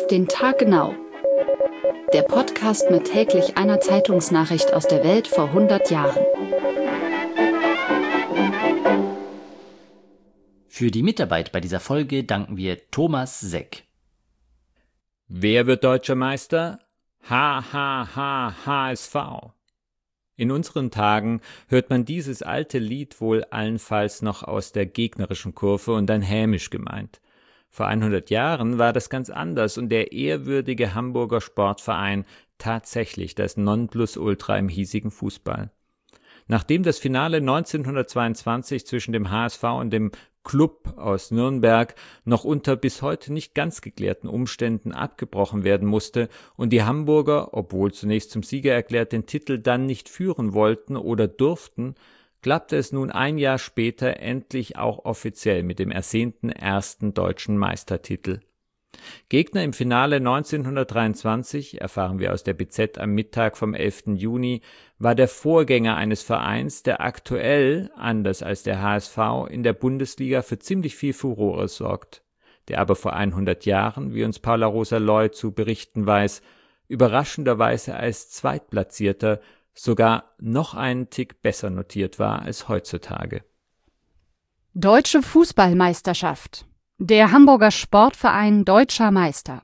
den Tag genau. Der Podcast mit täglich einer Zeitungsnachricht aus der Welt vor 100 Jahren. Für die Mitarbeit bei dieser Folge danken wir Thomas Seck. Wer wird deutscher Meister? HSV. In unseren Tagen hört man dieses alte Lied wohl allenfalls noch aus der gegnerischen Kurve und dann hämisch gemeint. Vor 100 Jahren war das ganz anders und der ehrwürdige Hamburger Sportverein tatsächlich das Nonplusultra im hiesigen Fußball. Nachdem das Finale 1922 zwischen dem HSV und dem Club aus Nürnberg noch unter bis heute nicht ganz geklärten Umständen abgebrochen werden musste und die Hamburger, obwohl zunächst zum Sieger erklärt, den Titel dann nicht führen wollten oder durften, klappte es nun ein Jahr später endlich auch offiziell mit dem ersehnten ersten deutschen Meistertitel. Gegner im Finale 1923, erfahren wir aus der BZ am Mittag vom 11. Juni, war der Vorgänger eines Vereins, der aktuell, anders als der HSV, in der Bundesliga für ziemlich viel Furore sorgt, der aber vor 100 Jahren, wie uns Paula Rosa Loy zu berichten weiß, überraschenderweise als Zweitplatzierter sogar noch einen Tick besser notiert war als heutzutage. Deutsche Fußballmeisterschaft. Der Hamburger Sportverein Deutscher Meister.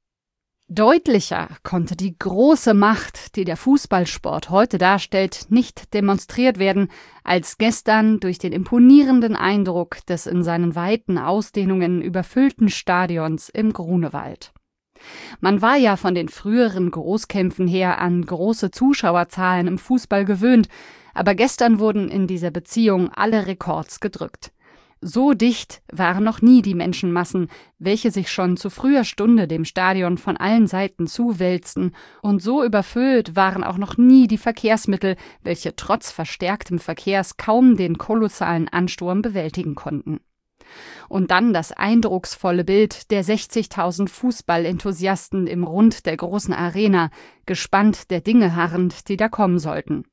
Deutlicher konnte die große Macht, die der Fußballsport heute darstellt, nicht demonstriert werden, als gestern durch den imponierenden Eindruck des in seinen weiten Ausdehnungen überfüllten Stadions im Grunewald. Man war ja von den früheren Großkämpfen her an große Zuschauerzahlen im Fußball gewöhnt, aber gestern wurden in dieser Beziehung alle Rekords gedrückt. So dicht waren noch nie die Menschenmassen, welche sich schon zu früher Stunde dem Stadion von allen Seiten zuwälzten, und so überfüllt waren auch noch nie die Verkehrsmittel, welche trotz verstärktem Verkehrs kaum den kolossalen Ansturm bewältigen konnten. Und dann das eindrucksvolle Bild der 60.000 Fußballenthusiasten im Rund der großen Arena, gespannt der Dinge harrend, die da kommen sollten.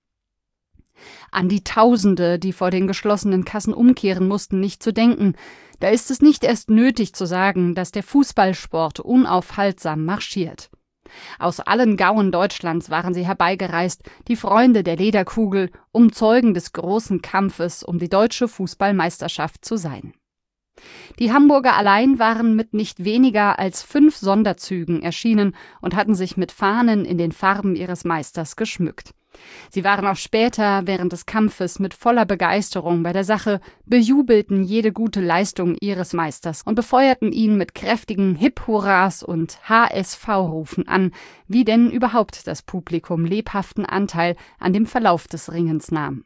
An die Tausende, die vor den geschlossenen Kassen umkehren mussten, nicht zu denken. Da ist es nicht erst nötig zu sagen, dass der Fußballsport unaufhaltsam marschiert. Aus allen Gauen Deutschlands waren sie herbeigereist, die Freunde der Lederkugel, um Zeugen des großen Kampfes um die deutsche Fußballmeisterschaft zu sein. Die Hamburger allein waren mit nicht weniger als 5 Sonderzügen erschienen und hatten sich mit Fahnen in den Farben ihres Meisters geschmückt. Sie waren auch später während des Kampfes mit voller Begeisterung bei der Sache, bejubelten jede gute Leistung ihres Meisters und befeuerten ihn mit kräftigen Hip-Hurras und HSV-Rufen an, wie denn überhaupt das Publikum lebhaften Anteil an dem Verlauf des Ringens nahm.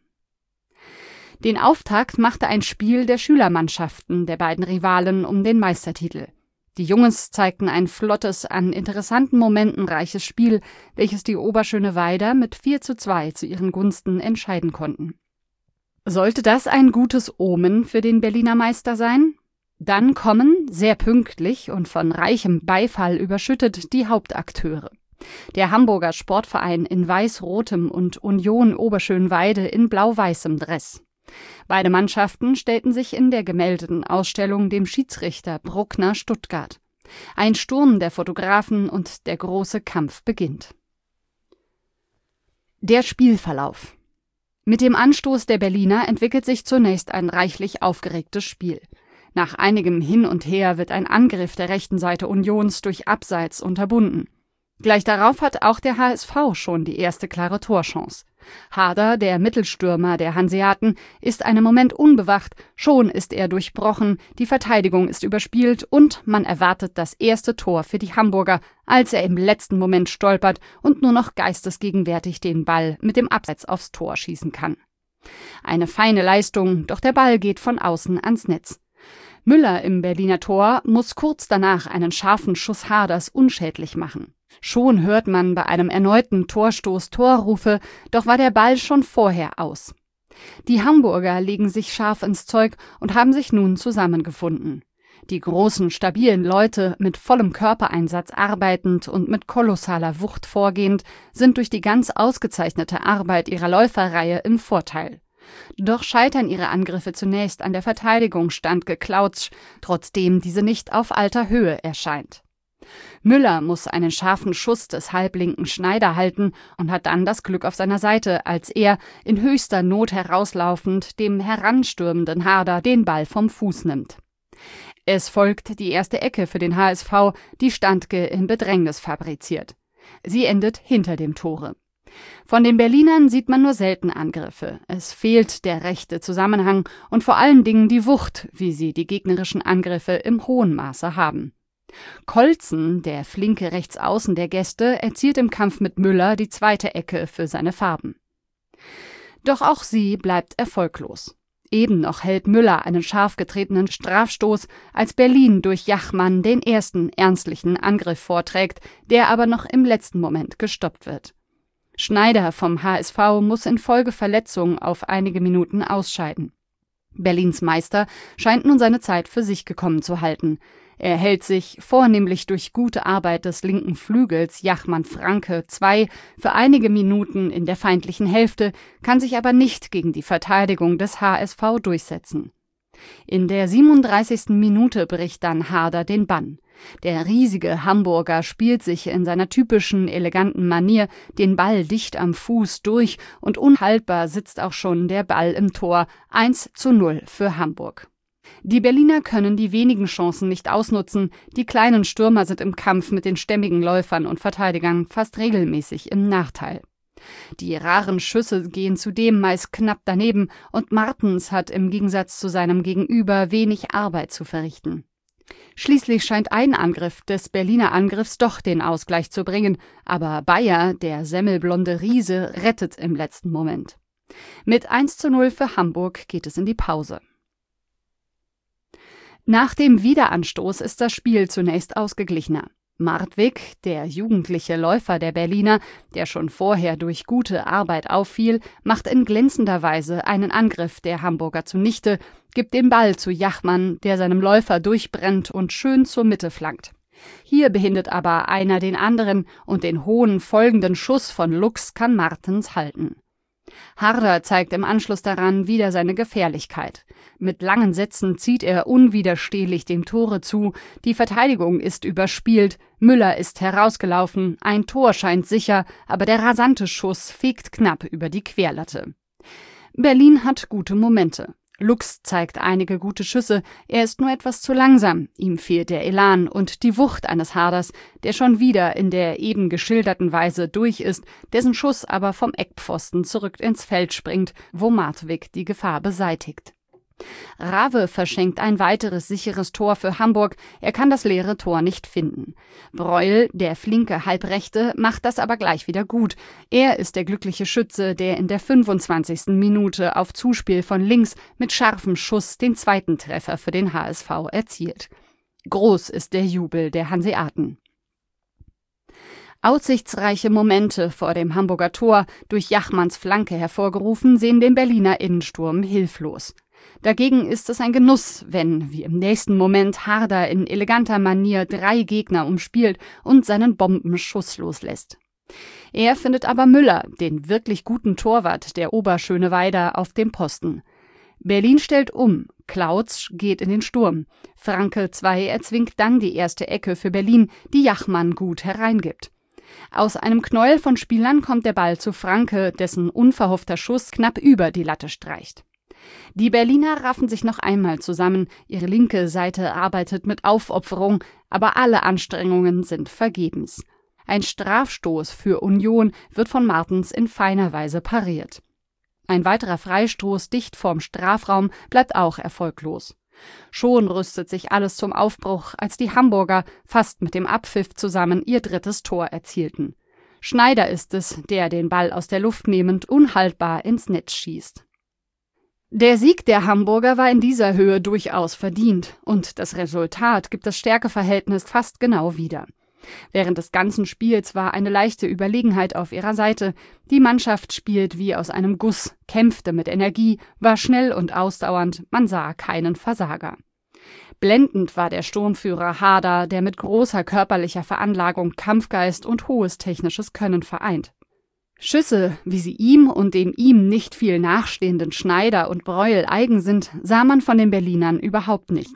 Den Auftakt machte ein Spiel der Schülermannschaften der beiden Rivalen um den Meistertitel. Die Jungs zeigten ein flottes, an interessanten Momenten reiches Spiel, welches die Oberschöneweider mit 4:2 zu ihren Gunsten entscheiden konnten. Sollte das ein gutes Omen für den Berliner Meister sein? Dann kommen, sehr pünktlich und von reichem Beifall überschüttet, die Hauptakteure. Der Hamburger Sportverein in weiß-rotem und Union Oberschönweide in blau-weißem Dress. Beide Mannschaften stellten sich in der gemeldeten Ausstellung dem Schiedsrichter Bruckner Stuttgart. Ein Sturm der Fotografen und der große Kampf beginnt. Der Spielverlauf. Mit dem Anstoß der Berliner entwickelt sich zunächst ein reichlich aufgeregtes Spiel. Nach einigem Hin und Her wird ein Angriff der rechten Seite Unions durch Abseits unterbunden. Gleich darauf hat auch der HSV schon die erste klare Torchance. Harder, der Mittelstürmer der Hanseaten, ist einen Moment unbewacht, schon ist er durchbrochen, die Verteidigung ist überspielt und man erwartet das erste Tor für die Hamburger, als er im letzten Moment stolpert und nur noch geistesgegenwärtig den Ball mit dem Abseits aufs Tor schießen kann. Eine feine Leistung, doch der Ball geht von außen ans Netz. Müller im Berliner Tor muss kurz danach einen scharfen Schuss Harders unschädlich machen. Schon hört man bei einem erneuten Torstoß Torrufe, doch war der Ball schon vorher aus. Die Hamburger legen sich scharf ins Zeug und haben sich nun zusammengefunden. Die großen, stabilen Leute, mit vollem Körpereinsatz arbeitend und mit kolossaler Wucht vorgehend, sind durch die ganz ausgezeichnete Arbeit ihrer Läuferreihe im Vorteil. Doch scheitern ihre Angriffe zunächst an der Verteidigung standgeklautsch, trotzdem diese nicht auf alter Höhe erscheint. Müller muss einen scharfen Schuss des halblinken Schneider halten und hat dann das Glück auf seiner Seite, als er, in höchster Not herauslaufend, dem heranstürmenden Harder den Ball vom Fuß nimmt. Es folgt die erste Ecke für den HSV, die Standke in Bedrängnis fabriziert. Sie endet hinter dem Tore. Von den Berlinern sieht man nur selten Angriffe. Es fehlt der rechte Zusammenhang und vor allen Dingen die Wucht, wie sie die gegnerischen Angriffe im hohen Maße haben. Kolzen, der flinke Rechtsaußen der Gäste, erzielt im Kampf mit Müller die zweite Ecke für seine Farben. Doch auch sie bleibt erfolglos. Eben noch hält Müller einen scharf getretenen Strafstoß, als Berlin durch Jachmann den ersten ernstlichen Angriff vorträgt, der aber noch im letzten Moment gestoppt wird. Schneider vom HSV muss infolge Verletzung auf einige Minuten ausscheiden. Berlins Meister scheint nun seine Zeit für sich gekommen zu halten. Er hält sich, vornehmlich durch gute Arbeit des linken Flügels Jachmann-Franke 2, für einige Minuten in der feindlichen Hälfte, kann sich aber nicht gegen die Verteidigung des HSV durchsetzen. In der 37. Minute bricht dann Harder den Bann. Der riesige Hamburger spielt sich in seiner typischen, eleganten Manier den Ball dicht am Fuß durch und unhaltbar sitzt auch schon der Ball im Tor, 1:0 für Hamburg. Die Berliner können die wenigen Chancen nicht ausnutzen, die kleinen Stürmer sind im Kampf mit den stämmigen Läufern und Verteidigern fast regelmäßig im Nachteil. Die raren Schüsse gehen zudem meist knapp daneben und Martens hat im Gegensatz zu seinem Gegenüber wenig Arbeit zu verrichten. Schließlich scheint ein Angriff des Berliner Angriffs doch den Ausgleich zu bringen, aber Bayer, der semmelblonde Riese, rettet im letzten Moment. Mit 1:0 für Hamburg geht es in die Pause. Nach dem Wiederanstoß ist das Spiel zunächst ausgeglichener. Martwig, der jugendliche Läufer der Berliner, der schon vorher durch gute Arbeit auffiel, macht in glänzender Weise einen Angriff der Hamburger zunichte, gibt den Ball zu Jachmann, der seinem Läufer durchbrennt und schön zur Mitte flankt. Hier behindert aber einer den anderen und den hohen folgenden Schuss von Lux kann Martens halten. Harder zeigt im Anschluss daran wieder seine Gefährlichkeit. Mit langen Sätzen zieht er unwiderstehlich dem Tore zu, die Verteidigung ist überspielt, Müller ist herausgelaufen, ein Tor scheint sicher, aber der rasante Schuss fegt knapp über die Querlatte. Berlin hat gute Momente. Lux zeigt einige gute Schüsse, er ist nur etwas zu langsam, ihm fehlt der Elan und die Wucht eines Harders, der schon wieder in der eben geschilderten Weise durch ist, dessen Schuss aber vom Eckpfosten zurück ins Feld springt, wo Martwig die Gefahr beseitigt. Rave verschenkt ein weiteres sicheres Tor für Hamburg, er kann das leere Tor nicht finden. Breuel, der flinke Halbrechte, macht das aber gleich wieder gut. Er ist der glückliche Schütze, der in der 25. Minute auf Zuspiel von links mit scharfem Schuss den zweiten Treffer für den HSV erzielt. Groß ist der Jubel der Hanseaten. Aussichtsreiche Momente vor dem Hamburger Tor, durch Jachmanns Flanke hervorgerufen, sehen den Berliner Innensturm hilflos. Dagegen ist es ein Genuss, wenn, wie im nächsten Moment, Harder in eleganter Manier 3 Gegner umspielt und seinen Bombenschuss loslässt. Er findet aber Müller, den wirklich guten Torwart der Oberschöneweider, auf dem Posten. Berlin stellt um, Klautsch geht in den Sturm. Franke 2 erzwingt dann die erste Ecke für Berlin, die Jachmann gut hereingibt. Aus einem Knäuel von Spielern kommt der Ball zu Franke, dessen unverhoffter Schuss knapp über die Latte streicht. Die Berliner raffen sich noch einmal zusammen, ihre linke Seite arbeitet mit Aufopferung, aber alle Anstrengungen sind vergebens. Ein Strafstoß für Union wird von Martens in feiner Weise pariert. Ein weiterer Freistoß dicht vorm Strafraum bleibt auch erfolglos. Schon rüstet sich alles zum Aufbruch, als die Hamburger fast mit dem Abpfiff zusammen ihr 3. Tor erzielten. Schneider ist es, der den Ball aus der Luft nehmend unhaltbar ins Netz schießt. Der Sieg der Hamburger war in dieser Höhe durchaus verdient und das Resultat gibt das Stärkeverhältnis fast genau wieder. Während des ganzen Spiels war eine leichte Überlegenheit auf ihrer Seite. Die Mannschaft spielt wie aus einem Guss, kämpfte mit Energie, war schnell und ausdauernd, man sah keinen Versager. Blendend war der Sturmführer Harder, der mit großer körperlicher Veranlagung Kampfgeist und hohes technisches Können vereint. Schüsse, wie sie ihm und dem ihm nicht viel nachstehenden Schneider und Breuel eigen sind, sah man von den Berlinern überhaupt nicht.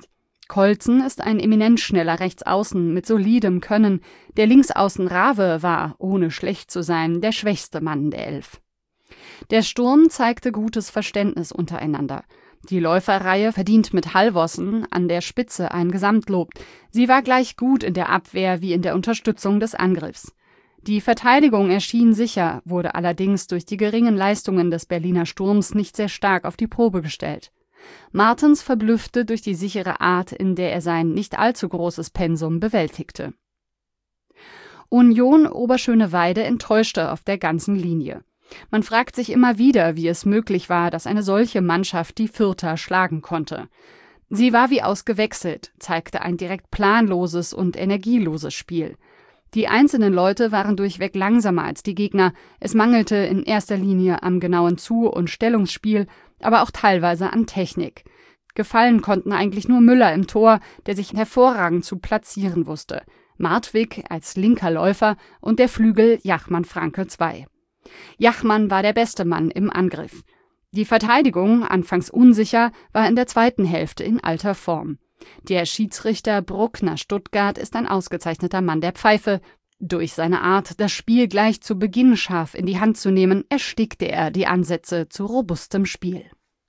Kolzen ist ein eminent schneller Rechtsaußen mit solidem Können. Der Linksaußen Rave war, ohne schlecht zu sein, der schwächste Mann der 11. Der Sturm zeigte gutes Verständnis untereinander. Die Läuferreihe verdient mit Halvorsen an der Spitze ein Gesamtlob. Sie war gleich gut in der Abwehr wie in der Unterstützung des Angriffs. Die Verteidigung erschien sicher, wurde allerdings durch die geringen Leistungen des Berliner Sturms nicht sehr stark auf die Probe gestellt. Martens verblüffte durch die sichere Art, in der er sein nicht allzu großes Pensum bewältigte. Union Oberschöneweide enttäuschte auf der ganzen Linie. Man fragt sich immer wieder, wie es möglich war, dass eine solche Mannschaft die Fürther schlagen konnte. Sie war wie ausgewechselt, zeigte ein direkt planloses und energieloses Spiel. Die einzelnen Leute waren durchweg langsamer als die Gegner, es mangelte in erster Linie am genauen Zu- und Stellungsspiel, aber auch teilweise an Technik. Gefallen konnten eigentlich nur Müller im Tor, der sich hervorragend zu platzieren wusste, Martwig als linker Läufer und der Flügel Jachmann-Franke II. Jachmann war der beste Mann im Angriff. Die Verteidigung, anfangs unsicher, war in der zweiten Hälfte in alter Form. Der Schiedsrichter Bruckner-Stuttgart ist ein ausgezeichneter Mann der Pfeife. Durch seine Art, das Spiel gleich zu Beginn scharf in die Hand zu nehmen, erstickte er die Ansätze zu robustem Spiel.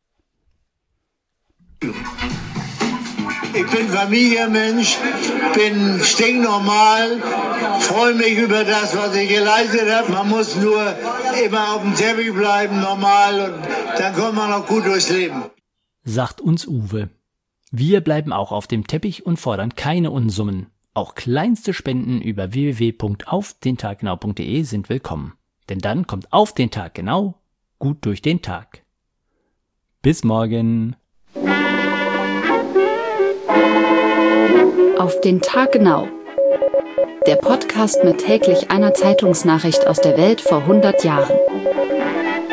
Ich bin Familienmensch, bin stinknormal, freue mich über das, was ich geleistet habe. Man muss nur immer auf dem Teppich bleiben, normal, und dann kommt man auch gut durchs Leben. Sagt uns Uwe. Wir bleiben auch auf dem Teppich und fordern keine Unsummen. Auch kleinste Spenden über www.aufdentaggenau.de sind willkommen. Denn dann kommt auf den Tag genau gut durch den Tag. Bis morgen. Auf den Tag genau. Der Podcast mit täglich einer Zeitungsnachricht aus der Welt vor 100 Jahren.